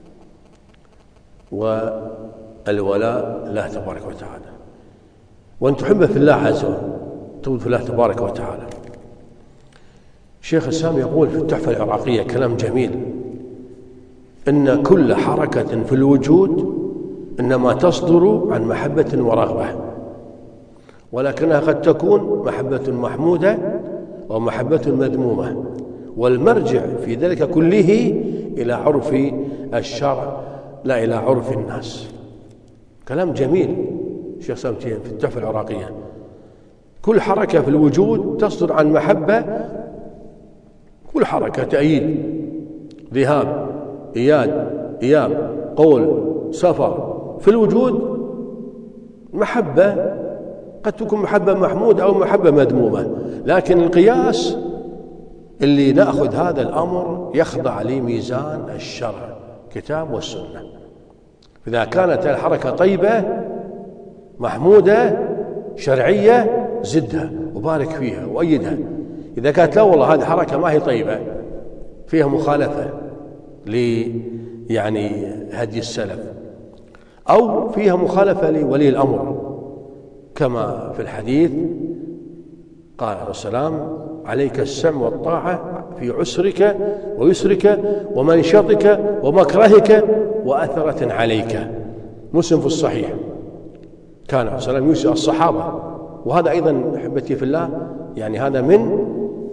والولاء لله تبارك وتعالى، وأن تحب في الله عز وجل تبغض في الله تبارك وتعالى. شيخ الإسلام يقول في التحفة العراقية كلام جميل: إن كل حركة في الوجود إنما تصدر عن محبة ورغبة، ولكنها قد تكون محبة محمودة ومحبة مذمومة، والمرجع في ذلك كله إلى عرف الشرع لا إلى عرف الناس. كلام جميل شيخ سامتين في التحفة العراقية. كل حركة في الوجود تصدر عن محبة، كل حركة تأييد، ذهاب، إياد، إياب، قول، سفر في الوجود محبة، قد تكون محبة محمودة أو محبة مذمومة، لكن القياس اللي نأخذ هذا الأمر يخضع لميزان الشرع كتاب والسنة. إذا كانت الحركة طيبة محمودة شرعية زدها وبارك فيها وأيدها. إذا كانت لا والله هذه حركة ما هي طيبة، فيها مخالفة ل يعني هدي السلف، أو فيها مخالفة لولي الأمر، كما في الحديث قال عليه السلام: عليك السمع والطاعة في عسرك ويسرك ومنشطك ومكرهك وأثرة عليك. مسلم في الصحيح. كان عليه السلام يوصي الصحابة، وهذا أيضا أحبتي في الله يعني هذا من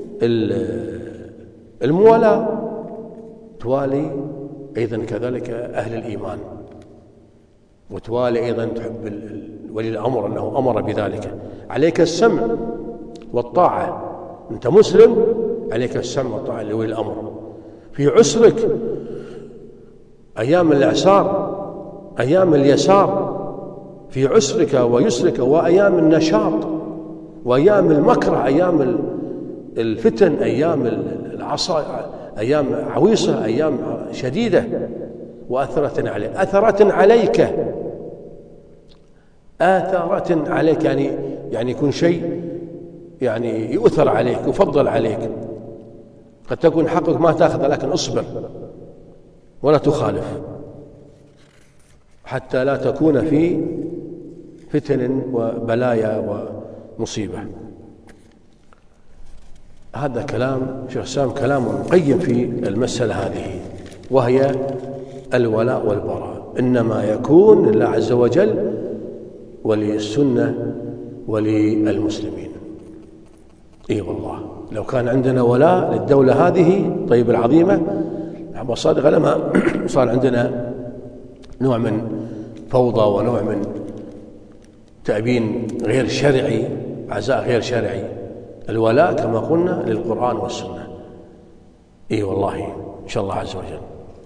الموالاة، توالي أيضا كذلك أهل الإيمان، وتوالي أيضا تحب ولي الأمر أنه أمر بذلك. عليك السمع والطاعة، أنت مسلم عليك السمع والطاعة لولي الأمر. في عسرك، أيام الإعسار، أيام اليسار، في عسرك ويسرك، وأيام النشاط وأيام المكره، أيام الفتن، أيام العصا، أيام عويصة، أيام شديدة. وأثرة عليك، أثرة عليك، آثرة عليك يعني يعني يكون شيء يعني يؤثر عليك، يفضل عليك. قد تكون حقك ما تأخذ، لكن اصبر ولا تخالف حتى لا تكون في فتن وبلايا ومصيبة. هذا كلام شيخ سام كلام قيم في المسألة هذه، وهي الولاء والبراء إنما يكون لله عز وجل وللسنة وللمسلمين. اي والله لو كان عندنا ولاء للدولة هذه طيب العظيمة أبو صادق لما صار عندنا نوع من فوضى ونوع من تأبين غير شرعي، عزاء غير شرعي. الولاء كما قلنا للقرآن والسنة. اي والله إن شاء الله عز وجل.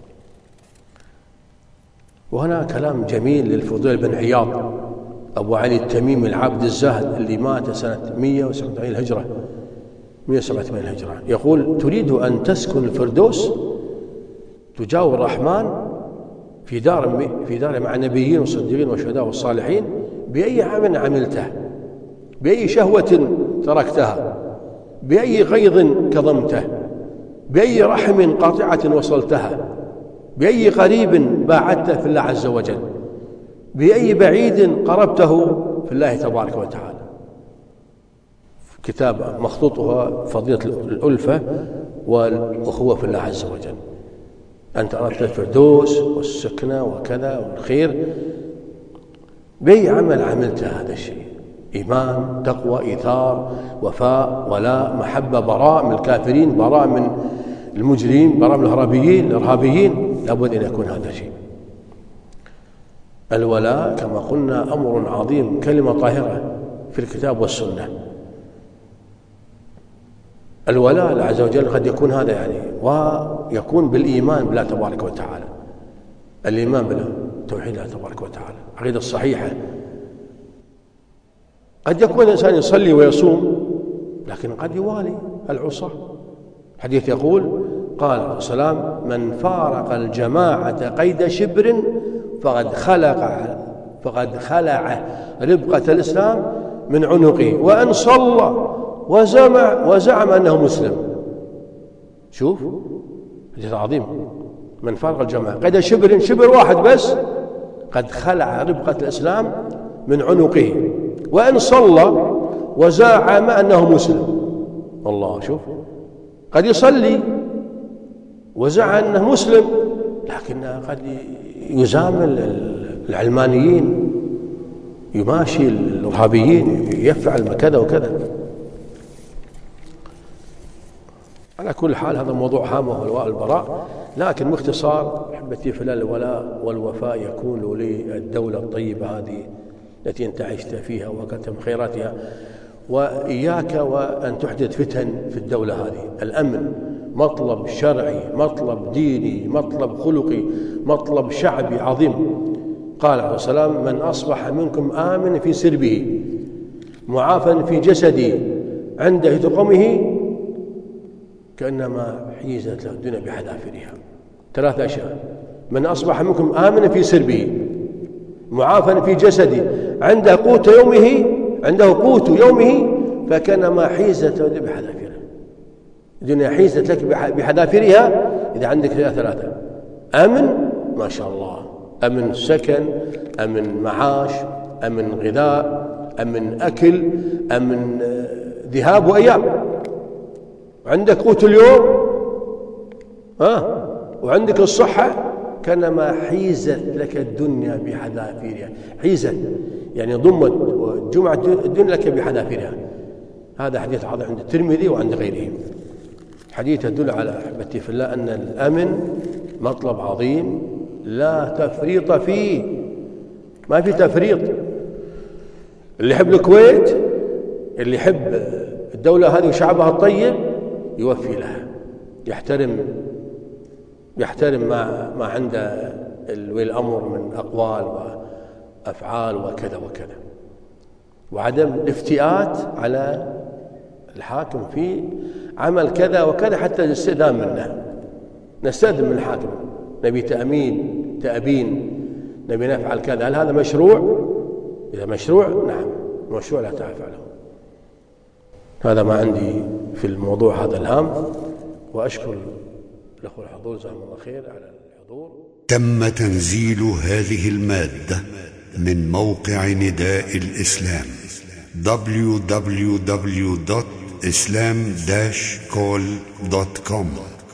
وهنا كلام جميل للفضيل بن عياض أبو علي التميمي العبد الزاهد اللي مات سنة مئة وسبعة وثمانين الهجرة مئة وسبعة وثمانين الهجرة، يقول: تريد أن تسكن الفردوس تجاور الرحمن في دار في دار مع النبيين والصديقين والشهداء والصالحين، بأي عمل عملته، بأي شهوة تركتها، بأي غيظ كظمته، بأي رحم قاطعة وصلتها، بأي قريب باعدته في الله عز وجل، بأي بعيد قربته في الله تبارك وتعالى. كتاب مخطوطها فضيلة الألفة والأخوة في الله عز وجل. أنت أردت الفردوس والسكنة وكذا والخير، بأي عمل عملت هذا الشيء؟ إيمان، تقوى، إيثار، وفاء، ولاء، محبة، براء من الكافرين، براء من المجرمين، براء من الإرهابيين الإرهابيين لابد أن يكون هذا الشيء. الولاء كما قلنا أمر عظيم، كلمة طاهرة في الكتاب والسنة. الولاء لله عز وجل قد يكون هذا يعني، ويكون بالإيمان بالله تبارك وتعالى، الإيمان بالله، توحيد الله تبارك وتعالى، العقيدة الصحيحة. قد يكون الإنسان يصلي ويصوم لكن قد يوالي العصاة. الحديث يقول قال عليه السلام: من فارق الجماعة قيد شبر فقد خلق فقد خلع ربقة الإسلام من عنقه، وأن صلى وزعم وزعم أنه مسلم. شوف حديث عظيم. من فارق الجماعة قيد شبر، شبر واحد بس، قد خلع ربقة الإسلام من عنقه، وأن صلى وزعم أنه مسلم. الله، شوف، قد يصلي وزعم أنه مسلم لكن قد يزامل العلمانيين، يماشي الإرهابيين، يفعل كذا وكذا. على كل حال هذا موضوع هام وهو الولاء والبراء، لكن باختصار أحبتي في الله، الولاء والوفاء يكون للدولة الطيبة هذه التي أنت عشت فيها وكنت من خيراتها، وإياك وأن تحدث فتن في الدولة هذه. الأمن مطلب شرعي، مطلب ديني، مطلب خلقي، مطلب شعبي عظيم. قال عليه السلام: من أصبح منكم آمن في سربه معافى في جسده عند هتقمه كأنما حيزت له الدنيا بحذافيرها. ثلاث أشياء: من أصبح منكم آمن في سربه معافى في جسده عنده قوت يومه عنده قوت يومه فكأنما حيزت له بحذافيرها. الدنيا حيزت لك بحذافيرها إذا عندك ثلاثة: أمن، ما شاء الله، أمن سكن، أمن معاش، أمن غذاء، أمن أكل، أمن ذهاب وأيام، عندك قوت اليوم، ها، وعندك الصحة، كانما حيزت لك الدنيا بحذافيرها. حيزت يعني ضمت وجمعت الدنيا لك بحذافيرها. هذا حديث عظيم عند الترمذي وعند غيره. حديث يدل على أحبتي في الله أن الأمن مطلب عظيم لا تفريط فيه، ما في تفريط. اللي يحب الكويت، اللي يحب الدولة هذه وشعبها الطيب، يوفي لها، يحترم يحترم ما ما عنده ولي الأمر من أقوال وأفعال وكذا وكذا، وعدم الافتئات على الحاكم في عمل كذا وكذا حتى نستأذن منه، نستأذن من الحاكم، نبي تأمين تأبين، نبي نفعل كذا، هل هذا مشروع؟ إذا مشروع نعم، مشروع لا تفعله. هذا ما عندي في الموضوع هذا الهام، وأشكر الأخوة الحضور جزاهم الله خير على الحضور. تم تنزيل هذه المادة من موقع نداء الإسلام دبليو دبليو دبليو دوت إسلام داش كول دوت كوم.